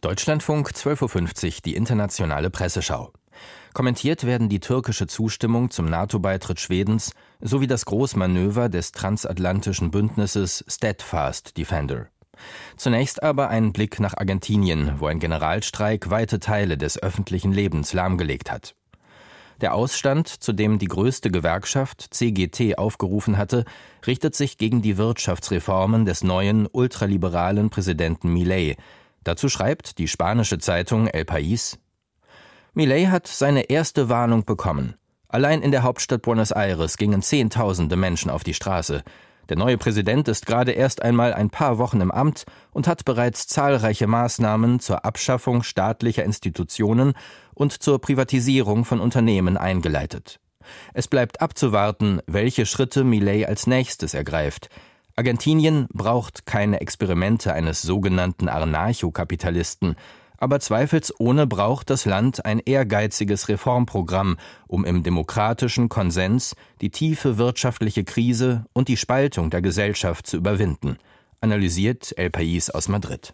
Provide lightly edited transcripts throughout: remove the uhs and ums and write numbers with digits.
Deutschlandfunk 12.50 Uhr, die internationale Presseschau. Kommentiert werden die türkische Zustimmung zum NATO-Beitritt Schwedens sowie das Großmanöver des transatlantischen Bündnisses Steadfast Defender. Zunächst aber ein Blick nach Argentinien, wo ein Generalstreik weite Teile des öffentlichen Lebens lahmgelegt hat. Der Ausstand, zu dem die größte Gewerkschaft CGT aufgerufen hatte, richtet sich gegen die Wirtschaftsreformen des neuen ultraliberalen Präsidenten Milei. Dazu schreibt die spanische Zeitung El País: Milei hat seine erste Warnung bekommen. Allein in der Hauptstadt Buenos Aires gingen Zehntausende Menschen auf die Straße. Der neue Präsident ist gerade erst einmal ein paar Wochen im Amt und hat bereits zahlreiche Maßnahmen zur Abschaffung staatlicher Institutionen und zur Privatisierung von Unternehmen eingeleitet. Es bleibt abzuwarten, welche Schritte Milei als nächstes ergreift. Argentinien braucht keine Experimente eines sogenannten Anarchokapitalisten, aber zweifelsohne braucht das Land ein ehrgeiziges Reformprogramm, um im demokratischen Konsens die tiefe wirtschaftliche Krise und die Spaltung der Gesellschaft zu überwinden, analysiert El País aus Madrid.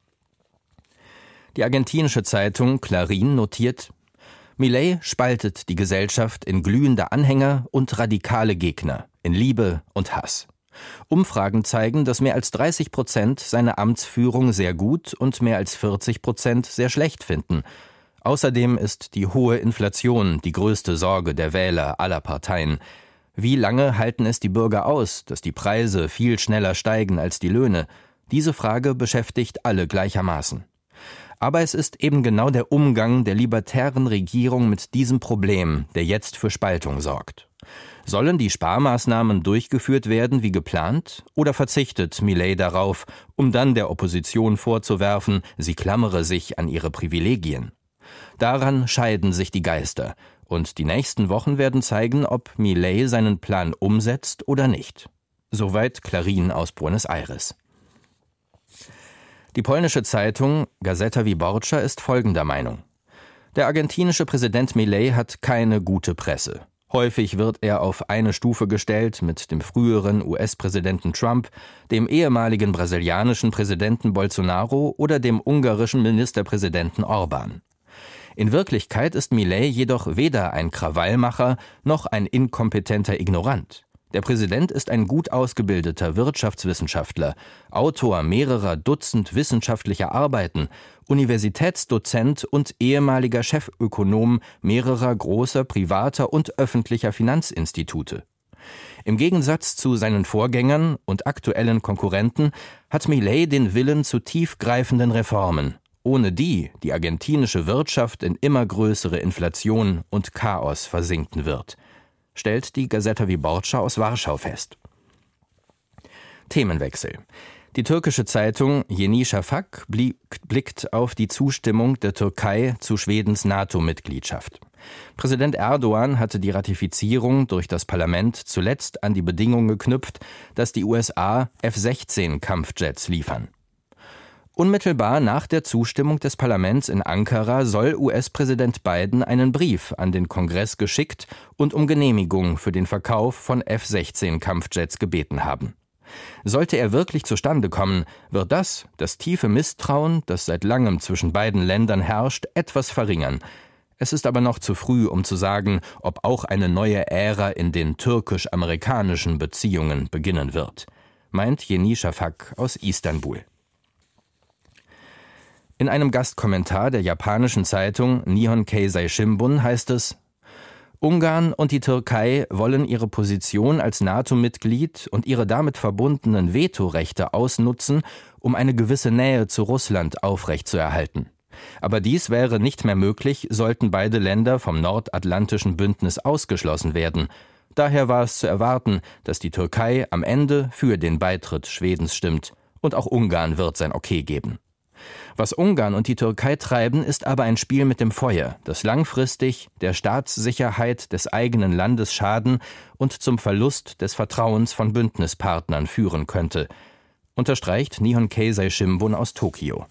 Die argentinische Zeitung Clarín notiert: Milei spaltet die Gesellschaft in glühende Anhänger und radikale Gegner, in Liebe und Hass. Umfragen zeigen, dass mehr als 30% seine Amtsführung sehr gut und mehr als 40% sehr schlecht finden. Außerdem ist die hohe Inflation die größte Sorge der Wähler aller Parteien. Wie lange halten es die Bürger aus, dass die Preise viel schneller steigen als die Löhne? Diese Frage beschäftigt alle gleichermaßen. Aber es ist eben genau der Umgang der libertären Regierung mit diesem Problem, der jetzt für Spaltung sorgt. Sollen die Sparmaßnahmen durchgeführt werden wie geplant, oder verzichtet Milei darauf, um dann der Opposition vorzuwerfen, sie klammere sich an ihre Privilegien? Daran scheiden sich die Geister, und die nächsten Wochen werden zeigen, ob Milei seinen Plan umsetzt oder nicht. Soweit Clarín aus Buenos Aires. Die polnische Zeitung Gazeta Wyborcza ist folgender Meinung: Der argentinische Präsident Milei hat keine gute Presse. Häufig wird er auf eine Stufe gestellt mit dem früheren US-Präsidenten Trump, dem ehemaligen brasilianischen Präsidenten Bolsonaro oder dem ungarischen Ministerpräsidenten Orbán. In Wirklichkeit ist Milei jedoch weder ein Krawallmacher noch ein inkompetenter Ignorant. Der Präsident ist ein gut ausgebildeter Wirtschaftswissenschaftler, Autor mehrerer Dutzend wissenschaftlicher Arbeiten, Universitätsdozent und ehemaliger Chefökonom mehrerer großer privater und öffentlicher Finanzinstitute. Im Gegensatz zu seinen Vorgängern und aktuellen Konkurrenten hat Milei den Willen zu tiefgreifenden Reformen, ohne die argentinische Wirtschaft in immer größere Inflation und Chaos versinken wird, stellt die Gazeta Wyborcza aus Warschau fest. Themenwechsel. Die türkische Zeitung Yeni Şafak blickt auf die Zustimmung der Türkei zu Schwedens NATO-Mitgliedschaft. Präsident Erdogan hatte die Ratifizierung durch das Parlament zuletzt an die Bedingung geknüpft, dass die USA F-16-Kampfjets liefern. Unmittelbar nach der Zustimmung des Parlaments in Ankara soll US-Präsident Biden einen Brief an den Kongress geschickt und um Genehmigung für den Verkauf von F-16-Kampfjets gebeten haben. Sollte er wirklich zustande kommen, wird das tiefe Misstrauen, das seit langem zwischen beiden Ländern herrscht, etwas verringern. Es ist aber noch zu früh, um zu sagen, ob auch eine neue Ära in den türkisch-amerikanischen Beziehungen beginnen wird, meint Yeni Şafak aus Istanbul. In einem Gastkommentar der japanischen Zeitung Nihon Keizai Shimbun heißt es: Ungarn und die Türkei wollen ihre Position als NATO-Mitglied und ihre damit verbundenen Vetorechte ausnutzen, um eine gewisse Nähe zu Russland aufrechtzuerhalten. Aber dies wäre nicht mehr möglich, sollten beide Länder vom Nordatlantischen Bündnis ausgeschlossen werden. Daher war es zu erwarten, dass die Türkei am Ende für den Beitritt Schwedens stimmt, und auch Ungarn wird sein Okay geben. Was Ungarn und die Türkei treiben, ist aber ein Spiel mit dem Feuer, das langfristig der Staatssicherheit des eigenen Landes schaden und zum Verlust des Vertrauens von Bündnispartnern führen könnte, unterstreicht Nihon Keizai Shimbun aus Tokio.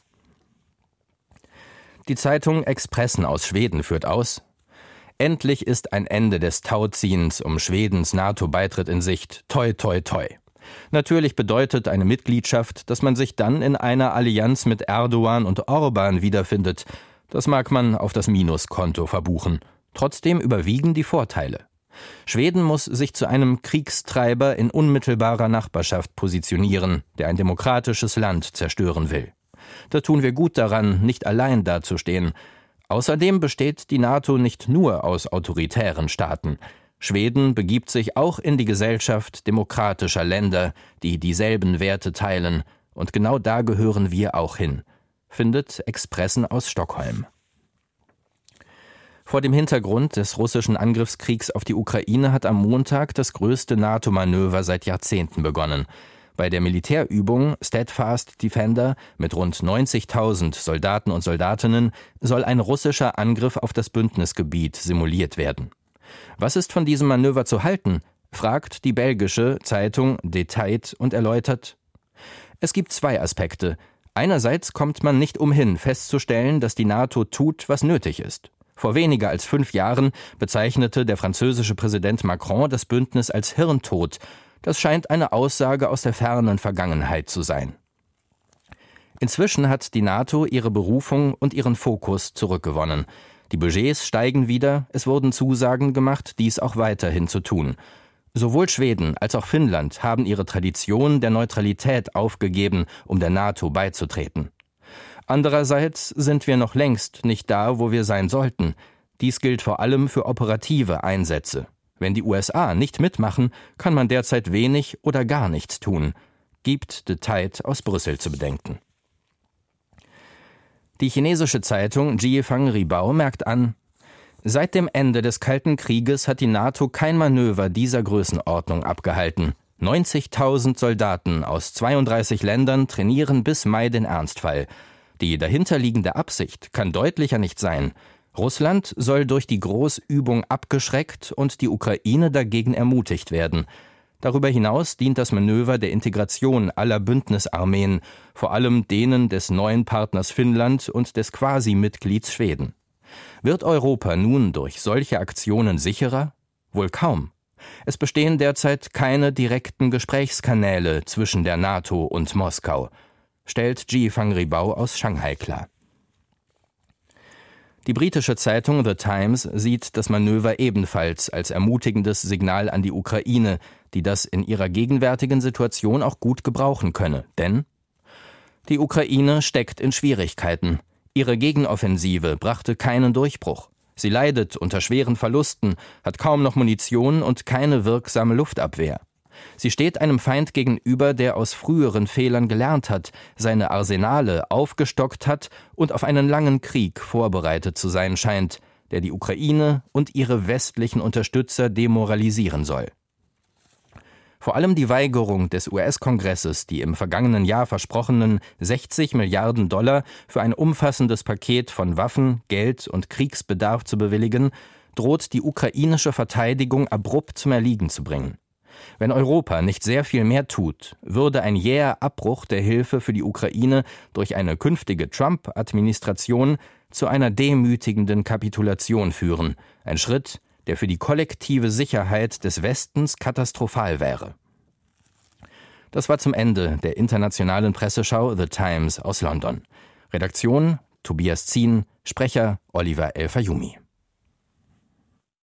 Die Zeitung Expressen aus Schweden führt aus: Endlich ist ein Ende des Tauziehens um Schwedens NATO-Beitritt in Sicht. Toi, toi, toi. Natürlich bedeutet eine Mitgliedschaft, dass man sich dann in einer Allianz mit Erdogan und Orban wiederfindet. Das mag man auf das Minuskonto verbuchen. Trotzdem überwiegen die Vorteile. Schweden muss sich zu einem Kriegstreiber in unmittelbarer Nachbarschaft positionieren, der ein demokratisches Land zerstören will. Da tun wir gut daran, nicht allein dazustehen. Außerdem besteht die NATO nicht nur aus autoritären Staaten. Schweden begibt sich auch in die Gesellschaft demokratischer Länder, die dieselben Werte teilen. Und genau da gehören wir auch hin, findet Expressen aus Stockholm. Vor dem Hintergrund des russischen Angriffskriegs auf die Ukraine hat am Montag das größte NATO-Manöver seit Jahrzehnten begonnen. Bei der Militärübung Steadfast Defender mit rund 90.000 Soldaten und Soldatinnen soll ein russischer Angriff auf das Bündnisgebiet simuliert werden. Was ist von diesem Manöver zu halten, fragt die belgische Zeitung De Tijd und erläutert: Es gibt zwei Aspekte. Einerseits kommt man nicht umhin, festzustellen, dass die NATO tut, was nötig ist. Vor weniger als 5 Jahren bezeichnete der französische Präsident Macron das Bündnis als Hirntod. Das scheint eine Aussage aus der fernen Vergangenheit zu sein. Inzwischen hat die NATO ihre Berufung und ihren Fokus zurückgewonnen. Die Budgets steigen wieder, es wurden Zusagen gemacht, dies auch weiterhin zu tun. Sowohl Schweden als auch Finnland haben ihre Tradition der Neutralität aufgegeben, um der NATO beizutreten. Andererseits sind wir noch längst nicht da, wo wir sein sollten. Dies gilt vor allem für operative Einsätze. Wenn die USA nicht mitmachen, kann man derzeit wenig oder gar nichts tun, gibt De Tijd aus Brüssel zu bedenken. Die chinesische Zeitung Jiefang Ribao merkt an: Seit dem Ende des Kalten Krieges hat die NATO kein Manöver dieser Größenordnung abgehalten. 90.000 Soldaten aus 32 Ländern trainieren bis Mai den Ernstfall. Die dahinterliegende Absicht kann deutlicher nicht sein. Russland soll durch die Großübung abgeschreckt und die Ukraine dagegen ermutigt werden. Darüber hinaus dient das Manöver der Integration aller Bündnisarmeen, vor allem denen des neuen Partners Finnland und des Quasi-Mitglieds Schweden. Wird Europa nun durch solche Aktionen sicherer? Wohl kaum. Es bestehen derzeit keine direkten Gesprächskanäle zwischen der NATO und Moskau, stellt Jiefang Ribao aus Shanghai klar. Die britische Zeitung The Times sieht das Manöver ebenfalls als ermutigendes Signal an die Ukraine, die das in ihrer gegenwärtigen Situation auch gut gebrauchen könne. Denn die Ukraine steckt in Schwierigkeiten. Ihre Gegenoffensive brachte keinen Durchbruch. Sie leidet unter schweren Verlusten, hat kaum noch Munition und keine wirksame Luftabwehr. Sie steht einem Feind gegenüber, der aus früheren Fehlern gelernt hat, seine Arsenale aufgestockt hat und auf einen langen Krieg vorbereitet zu sein scheint, der die Ukraine und ihre westlichen Unterstützer demoralisieren soll. Vor allem die Weigerung des US-Kongresses, die im vergangenen Jahr versprochenen 60 Milliarden $ für ein umfassendes Paket von Waffen, Geld und Kriegsbedarf zu bewilligen, droht die ukrainische Verteidigung abrupt zum Erliegen zu bringen. Wenn Europa nicht sehr viel mehr tut, würde ein jäher Abbruch der Hilfe für die Ukraine durch eine künftige Trump-Administration zu einer demütigenden Kapitulation führen. Ein Schritt, der für die kollektive Sicherheit des Westens katastrophal wäre. Das war zum Ende der internationalen Presseschau The Times aus London. Redaktion Tobias Zien, Sprecher Oliver El Fayumi.